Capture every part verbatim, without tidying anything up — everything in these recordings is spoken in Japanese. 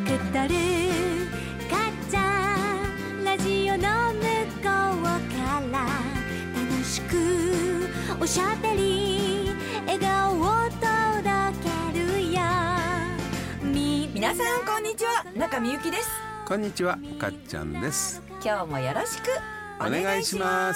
くとるかっちゃんラジオの向こうから楽しくおしゃべり笑顔を届けるよ。み皆さんこんにちは、中みゆきです。 こんにちは、かっちゃんです。 今日もよろしくお願いします。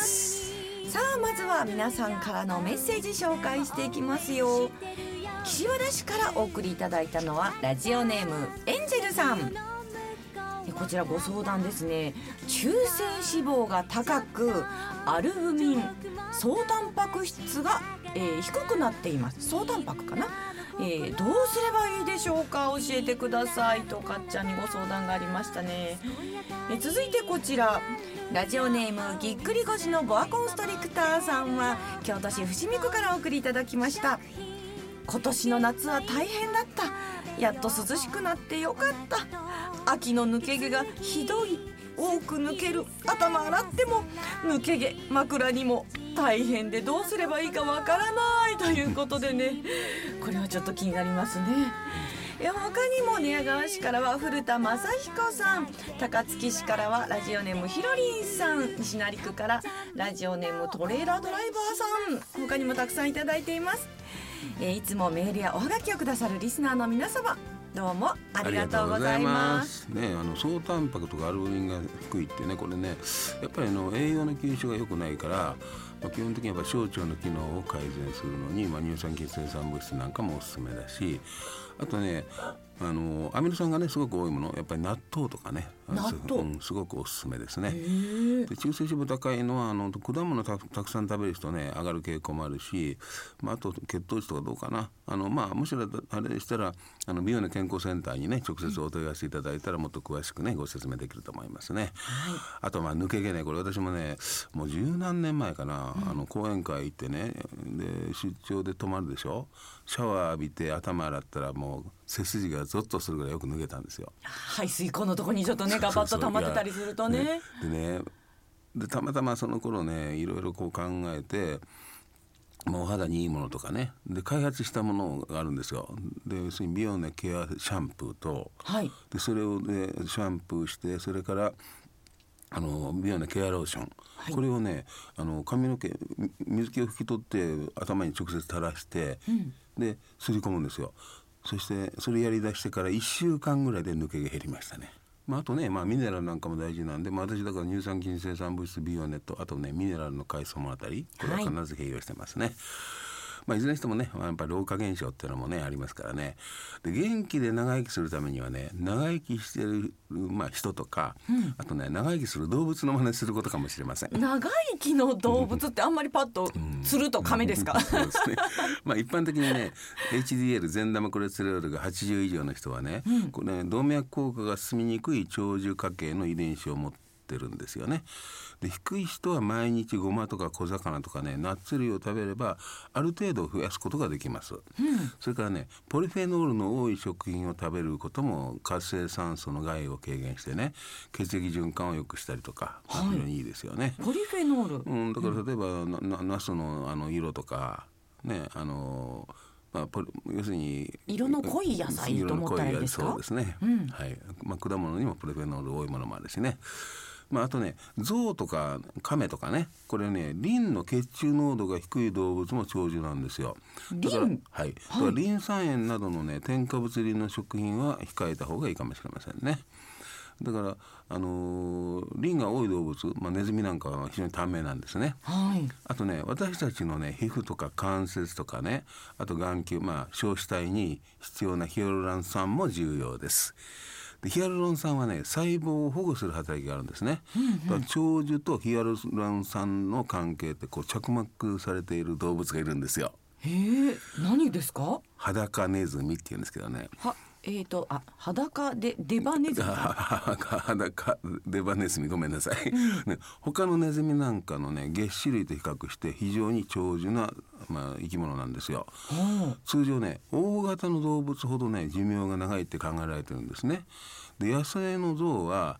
さあ、まずは皆さんからのメッセージ紹介していきますよ。岸和田市からお送りいただいたのはラジオネームエンジェルさん。こちらご相談ですね。中性脂肪が高くアルブミン総タンパク質が、えー、低くなっています。総タンパクかな、えー、どうすればいいでしょうか、教えてくださいとかっちゃんにご相談がありましたね。えー、続いてこちらラジオネームぎっくり腰のボアコンストリクターさんは京都市伏見区からお送りいただきました。今年の夏は大変だった。やっと涼しくなってよかった。秋の抜け毛がひどい。多く抜ける。頭洗っても抜け毛、枕にも大変でどうすればいいかわからないということでねこれはちょっと気になりますね。え他にも寝屋川市からは古田正彦さん、高槻市からはラジオネームひろりんさん、西成区からラジオネームトレーラードライバーさん、他にもたくさんいただいています。えいつもメールやおはがきをくださるリスナーの皆様、どうもありがとうございます。 ね、あの総タンパクとかアルブミンが低いってね、これねやっぱりあの栄養の吸収が良くないから、まあ、基本的にやっぱ小腸の機能を改善するのに、まあ、乳酸菌生産物質なんかもおすすめだし、あとねあのアミノ酸がねすごく多いもの、やっぱり納豆とかね、 納豆、 うん、すごくおすすめですね。で中性脂肪高いのはあの果物たたくさん食べる人ね上がる傾向もあるし、まあ、あと血糖値とかどうかな、あの、まあ、むしろあれでしたらあの美容の健康センターにね直接お問い合わせいただいたらもっと詳しくねご説明できると思いますね。はい、あとまあ抜け毛ね、これ私もねもう十何年前かな、うん、あの講演会行ってねで出張で泊まるでしょ、シャワー浴びて頭洗ったらもう背筋がゾッとするぐらいよく脱げたんですよ。 排水口のとこにちょっとねガバッと溜まってたりするとね。 ねでねでたまたまその頃ねいろいろこう考えて、もうお肌にいいものとかねで開発したものがあるんですよ。で要するに美容のケアシャンプーと、はい、でそれを、ね、シャンプーして、それからあの美容のケアローション、はい、これをねあの髪の毛水気を拭き取って頭に直接垂らして、うん、ですり込むんですよ。そしてそれやりだしてからいっしゅうかんぐらいで抜けが減りましたね。まあ、あとね、まあ、ミネラルなんかも大事なんで、まあ、私だから乳酸菌生産物質ビオネット、あとねミネラルの海藻もあたり、これは必ず併用してますね。はい、まあ、いずれにしてもね、まあ、やっぱり老化現象っていうのもねありますからね。で元気で長生きするためにはね長生きしてる、まあ、人とか、うん、あとね長生きする動物の真似することかもしれません。 長生きの動物ってあんまりパッとつると亀ですか、うんうん、 そうですね。まあ一般的にね エイチディーエル 善玉コレステロールがはちじゅう以上の人はね、うん、これね動脈硬化が進みにくい長寿家系の遺伝子を持っててるんですよね。で低い人は毎日ごまとか小魚とかねナッツ類を食べればある程度増やすことができます。うん、それからねポリフェノールの多い食品を食べることも活性酸素の害を軽減してね血液循環を良くしたりとか、はい、非常にいいですよね。 ポリフェノール、 うん、だから例えば、うん、なナスのあの色とかねあのまあ、要するに色の濃い野菜と思ったらいいですか。 そうですね、うん、はい、まあ、果物にもポリフェノール多いものもあるしね。まあ、あとね象とか亀とかねこれねリンの血中濃度が低い動物も長寿なんですよ。だから、はい、だからリン酸塩などのね添加物入りの食品は控えた方がいいかもしれませんね。だから、あのー、リンが多い動物、まあ、ネズミなんかは非常に短命なんですね。はい、あとね私たちのね皮膚とか関節とかねあと眼球、まあ、小子体に必要なヒアルロン酸も重要です。でヒアルロン酸はね細胞を保護する働きがあるんですね。うんうん、だから長寿とヒアルロン酸の関係ってこう着目されている動物がいるんですよ。 へえ、何ですか？ 裸ネズミって言うんですけどね。 はえーと、あ、裸でデバネズミ裸デバネズミごめんなさい、うんね、他のネズミなんかのね齧歯類と比較して非常に長寿な、まあ、生き物なんですよ。通常ね大型の動物ほどね寿命が長いって考えられてるんですね。で野生の象は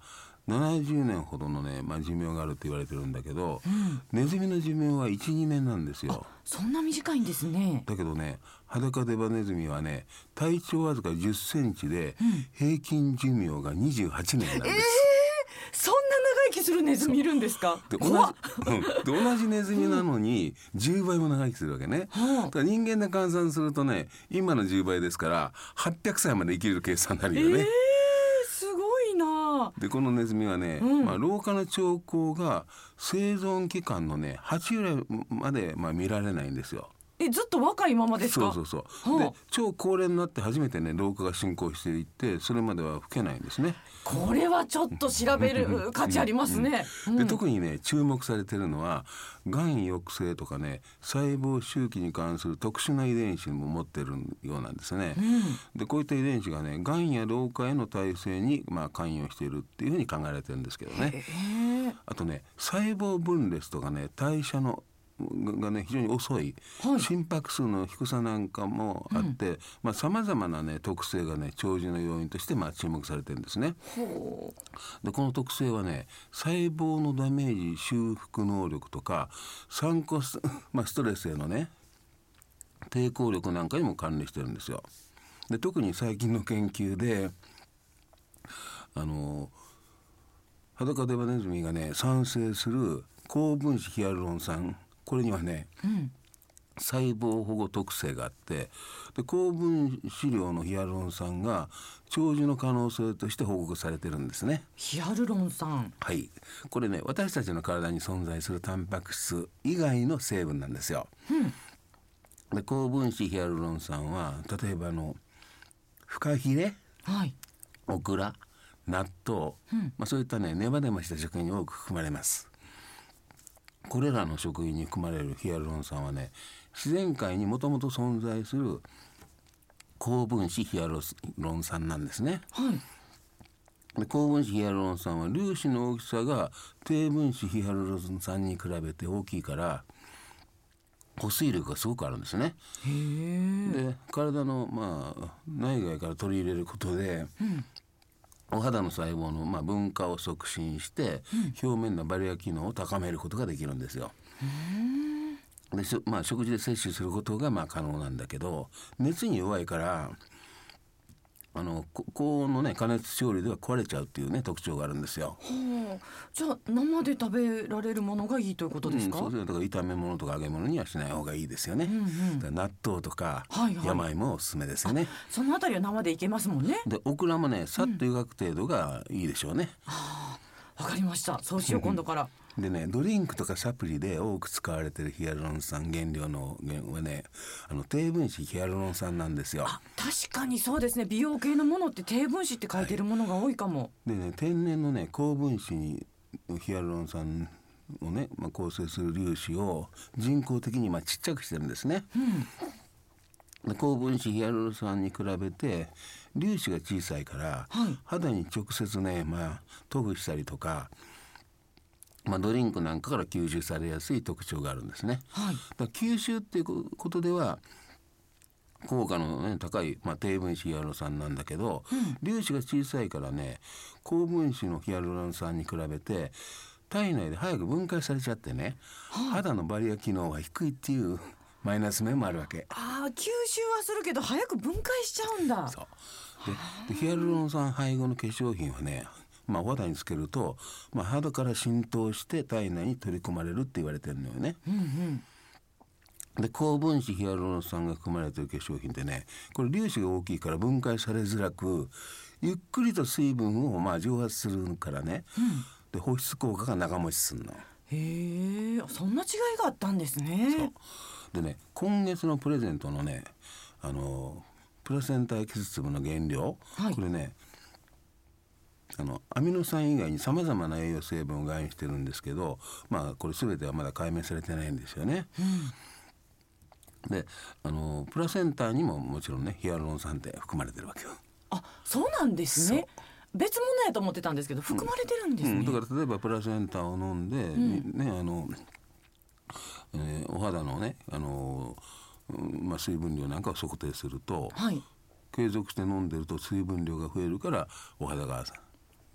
ななじゅうねんほどのね、まあ、寿命があるって言われてるんだけど、うん、ネズミの寿命はいち、にねんなんですよ。 そんな短いんですね。 だけどね、ハダカデバネズミはね、体長わずかじゅっセンチで、うん、平均寿命がにじゅうはちねんなんです。えーそんな長生きするネズミいるんですか。 で同じ、で同じネズミなのにじゅうばいも長生きするわけね、うん、だから人間で換算するとね、今のじゅうばいですからはっぴゃくさいまで生きる計算になるよね、 えー、すごいな。 でこのネズミはね、うんまあ、老化の兆候が生存期間のねはち割まで、まあ、見られないんですよ。 えずっと若いままですか。 そうそうそう、はあ、で超高齢になって初めてね老化が進行していって、それまでは老けないんですね。 これはちょっと調べる価値ありますね、 うんうん、で特にね注目されているのはがん抑制とかね細胞周期に関する特殊な遺伝子も持っているようなんですね、うん、でこういった遺伝子がねがんや老化への耐性に、まあ、関与しているっていうふうに考えられてるんですけどね。あとね細胞分裂とかね代謝のがね非常に遅い、はい、心拍数の低さなんかもあってさまざ、まなね特性がね長寿の要因として、まあ、注目されてるんですね。でこの特性はね細胞のダメージ修復能力とか酸化ス、まあ、ストレスへのね抵抗力なんかにも関連してるんですよ。で特に最近の研究であのハダカデバネズミがね産生する高分子ヒアルロン酸、これにはね、うん、細胞保護特性があって、で高分子量のヒアルロン酸が長寿の可能性として報告されてるんですね。 ヒアルロン酸、 はい、これね私たちの体に存在するタンパク質以外の成分なんですよ、うん、で高分子ヒアルロン酸は例えばのフカヒレ、はい、オクラ、納豆、うんまあ、そういったねネバネバした食品に多く含まれます。これらの食品に含まれるヒアルロン酸はね自然界にもともと存在する高分子ヒアルロン酸なんですね、はい、で高分子ヒアルロン酸は粒子の大きさが低分子ヒアルロン酸に比べて大きいから保水力がすごくあるんですね。へー。で体の、まあ、内外から取り入れることで、うんお肌の細胞のまあ分化を促進して、うん、表面のバリア機能を高めることができるんですよ。で、まあ、食事で摂取することがまあ可能なんだけど熱に弱いからあの高温のね加熱調理では壊れちゃうっていうね特徴があるんですよ。 はあ、じゃあ生で食べられるものがいいということですか。 うん、そうだから炒め物とか揚げ物にはしない方がいいですよね、うんうん、だから納豆とか山芋もおすすめですよね、はいはい、 そのあたりは生でいけますもんね。 でオクラもねさっと湯がく程度がいいでしょうね、 うん、はあ、わかりました。そうしよう今度からでねドリンクとかサプリで多く使われているヒアルロン酸原料のはねあの低分子ヒアルロン酸なんですよ。 あ、確かにそうですね。美容系のものって低分子って書いてるものが多いかも、はい、でね天然のね高分子にヒアルロン酸をね、まあ、構成する粒子を人工的にまあちっちゃくしてるんですね、うん、で高分子ヒアルロン酸に比べて粒子が小さいから、はい、肌に直接ね、まあ、塗布したりとかまあ、ドリンクなんかから吸収されやすい特徴があるんですね、はい、だから吸収っていうことでは効果の、ね、高い、まあ、低分子ヒアルロン酸なんだけど、うん、粒子が小さいからね高分子のヒアルロン酸に比べて体内で早く分解されちゃってね、はあ、肌のバリア機能が低いっていうマイナス面もあるわけ。 ああ、吸収はするけど早く分解しちゃうんだ。 そうででヒアルロン酸配合の化粧品はねまあ、お肌につけると、まあ、肌から浸透して体内に取り込まれるって言われてるのよね、うんうん、で高分子ヒアルロン酸が含まれている化粧品ってねこれ粒子が大きいから分解されづらくゆっくりと水分をまあ蒸発するからね、うん、で保湿効果が長持ちするの。 へえ、そんな違いがあったんですね。 そうでね今月のプレゼントのねあのプラセンタエキス粒の原料、はい、これねあのアミノ酸以外にさまざまな栄養成分を含有してるんですけど、まあ、これ全てはまだ解明されてないんですよね、うん、であのプラセンタにももちろんねヒアルロン酸って含まれてるわけよ。 あ、そうなんですね。別物やと思ってたんですけど含まれてるんですね、 うんうん、だから例えばプラセンタを飲んで、うんねあのえー、お肌のねあの、まあ、水分量なんかを測定すると、はい、継続して飲んでると水分量が増えるからお肌が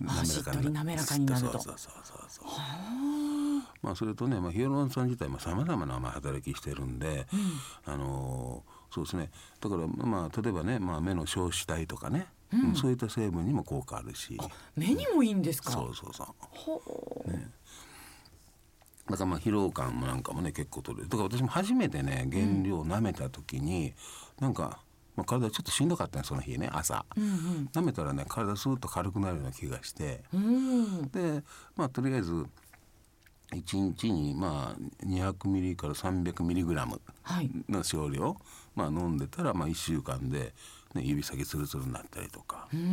あしっとり滑らかになると。 そうそうそうそう。まあそれとね、まあ、ヒアルロン酸自体もさまざまなまあ働きしてるんで、うん、あのー、そうですね。だからまあ例えばね、まあ、目の硝子体とかね、うん、そういった成分にも効果あるし。 あ、目にもいいんですか。 そうそうそう。 ほう、ね、 だからまあ疲労感もなんかもね結構取れる。だから私も初めてね原料を舐めた時に、うん、なんか、まあ、体ちょっとしんどかったねその日ね朝、うんうん、舐めたらね体スーッと軽くなるような気がして、うん、でまあとりあえずいちにちにまあにひゃくミリからさんびゃくミリグラムの少量、はい、まあ、飲んでたらまあいっしゅうかんで、ね、指先ツルツルになったりとか、うん、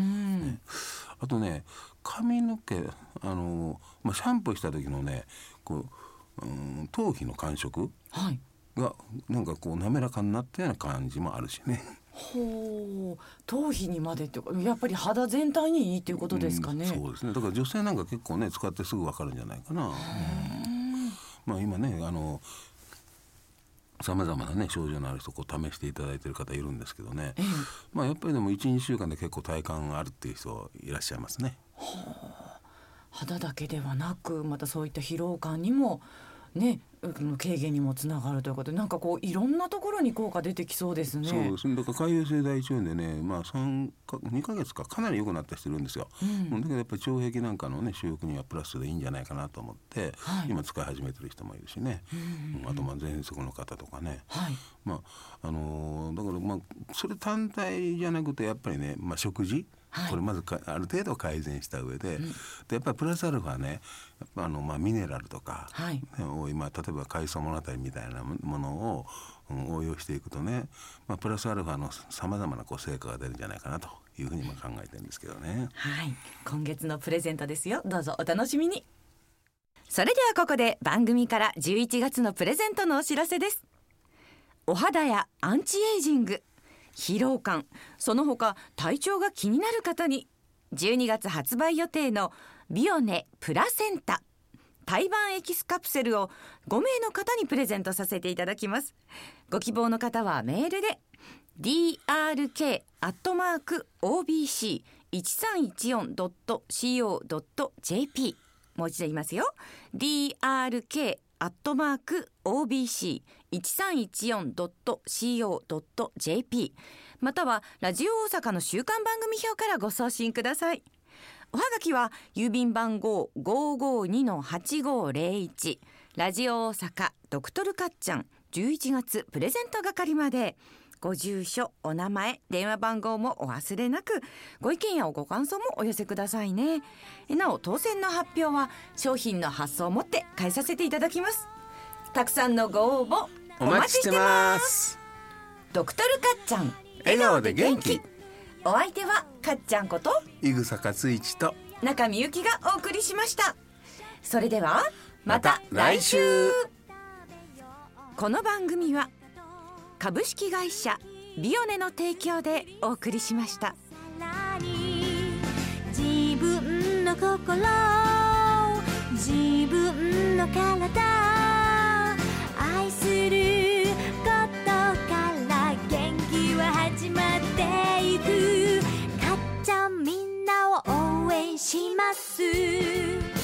ね、あとね髪の毛あの、まあ、シャンプーした時のねこう、うん、頭皮の感触がなんかこう滑らかになったような感じもあるしね。 ほう、頭皮にまでってやっぱり肌全体にいいっていうことですかね。 うん、そうですね。だから女性なんか結構ね使ってすぐ分かるんじゃないかな。うん、まあ今ねあのさまざまなね症状のある人こう試していただいている方いるんですけどね、ええ、まあやっぱりでも いち,に 週間で結構体感があるっていう人いらっしゃいますね。 はあ、肌だけではなくまたそういった疲労感にもね、軽減にもつながるということで、なんかこういろんなところに効果出てきそうですね。 そうですね。だから潰瘍性大腸炎でね、まあさんかにかげつかかなり良くなった人いるんですよ、うん、だけどやっぱり腸壁なんかのね修復にはプラスでいいんじゃないかなと思って、はい、今使い始めてる人もいるしね、うんうん、あとまあ喘息の方とかね、はい、まああのー、だからまあそれ単体じゃなくてやっぱりね、まあ、食事、はい、これまずかある程度改善した上で、うん、でやっぱりプラスアルファねやっぱあの、まあ、ミネラルとか、はい、今例えば海藻物語みたいなものを、うん、応用していくとね、まあ、プラスアルファのさまざまなこう成果が出るんじゃないかなというふうにも考えてるんですけどね。 はい、今月のプレゼントですよ。どうぞお楽しみに。それではここで番組からじゅういちがつのプレゼントのお知らせです。お肌やアンチエイジング、疲労感、その他体調が気になる方にじゅうにがつ発売予定のビオネプラセンタ胎盤エキスカプセルをごめいの方にプレゼントさせていただきます。ご希望の方はメールで ディーアールケー アットマーク オービーシー いちさんいちよん ドット シーオー ドット ジェーピー もう一度言いますよ。 ディーアールケー アットマーク オービーシー いちさんいちよん ドット シーオー ドット ジェーピー またはラジオ大阪の週刊番組表からご送信ください。おはがきは郵便番号 ごーごーにのはちごーぜろいち ラジオ大阪ドクトルかっちゃんじゅういちがつプレゼント係まで。ご住所、お名前、電話番号もお忘れなく、ご意見やご感想もお寄せくださいね。なお当選の発表は商品の発送をもって返させていただきます。たくさんのご応募お待ちしてます。ドクトルかっちゃん笑顔で元気。お相手はかっちゃんこと井草克一と中みゆきがお送りしました。それではまた来週。この番組は株式会社ビオネの提供でお送りしました。 自分の心、自分の体、愛することから元気は始まっていく。かっちゃんみんなを応援します。